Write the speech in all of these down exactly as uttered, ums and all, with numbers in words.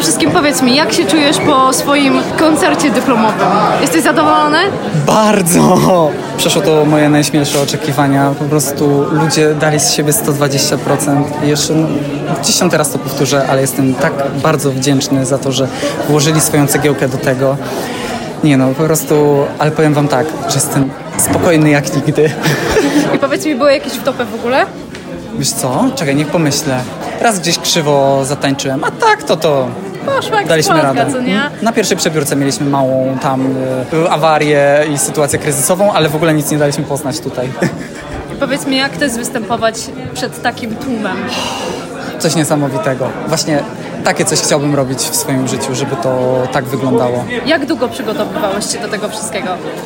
przede wszystkim powiedz mi, jak się czujesz po swoim koncercie dyplomowym? Jesteś zadowolony? Bardzo! Przeszło to moje najśmielsze oczekiwania. Po prostu ludzie dali z siebie sto dwadzieścia procent. I jeszcze no, dziesiąty raz to powtórzę, ale jestem tak bardzo wdzięczny za to, że włożyli swoją cegiełkę do tego. Nie no, po prostu, ale powiem wam tak, że jestem spokojny jak nigdy. I powiedz mi, były jakieś wtopy w ogóle? Wiesz co? Czekaj, niech pomyślę. Raz gdzieś krzywo zatańczyłem, a tak to to... Poszło jak Daliśmy z płatka, radę. co nie? Na pierwszej przebiórce mieliśmy małą tam y, awarię i sytuację kryzysową, ale w ogóle nic nie daliśmy poznać tutaj. I powiedz mi, jak to jest występować przed takim tłumem? Coś niesamowitego. Właśnie takie coś chciałbym robić w swoim życiu, żeby to tak wyglądało. Jak długo przygotowywałeś się do tego wszystkiego?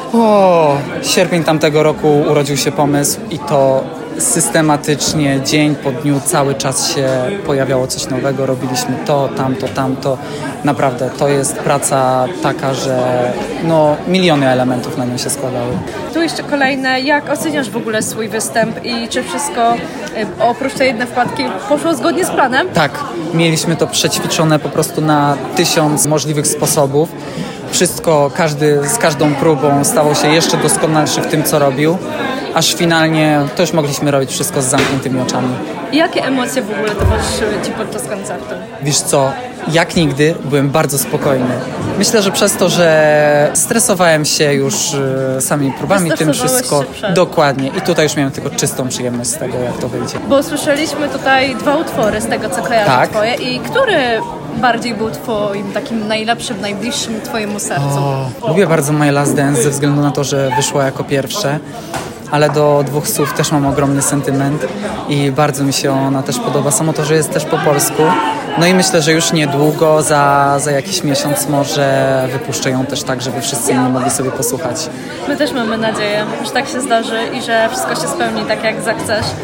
O, sierpień tamtego roku urodził się pomysł i to systematycznie, dzień po dniu, cały czas się pojawiało coś nowego. Robiliśmy to, tamto, tamto. Naprawdę, to jest praca taka, że no, miliony elementów na nią się składały. Tu jeszcze kolejne, jak oceniasz w ogóle swój występ i czy wszystko y, oprócz tej jednej wpadki poszło zgodnie z planem? Tak, mieliśmy to przećwiczone po prostu na tysiąc możliwych sposobów. Wszystko, każdy z każdą próbą stawał się jeszcze doskonalszy w tym, co robił, aż finalnie to już mogliśmy robić wszystko z zamkniętymi oczami. I jakie emocje w ogóle towarzyszyły Ci podczas koncertu? Wiesz co, jak nigdy byłem bardzo spokojny. Myślę, że przez to, że stresowałem się już y, samymi próbami, tym wszystko. się przed. Dokładnie. I tutaj już miałem tylko czystą przyjemność z tego, jak to wyjdzie. Bo słyszeliśmy tutaj dwa utwory z tego, co kojarzę Tak. Twoje. I który bardziej był Twoim takim najlepszym, najbliższym Twojemu sercu? O, lubię bardzo My Last Dance ze względu na to, że wyszło jako pierwsze. Ale do dwóch słów też mam ogromny sentyment i bardzo mi się ona też podoba. Samo to, że jest też po polsku. No i myślę, że już niedługo, za, za jakiś miesiąc może wypuszczę ją też tak, żeby wszyscy inni mogli sobie posłuchać. My też mamy nadzieję, że tak się zdarzy i że wszystko się spełni tak, jak zechcesz.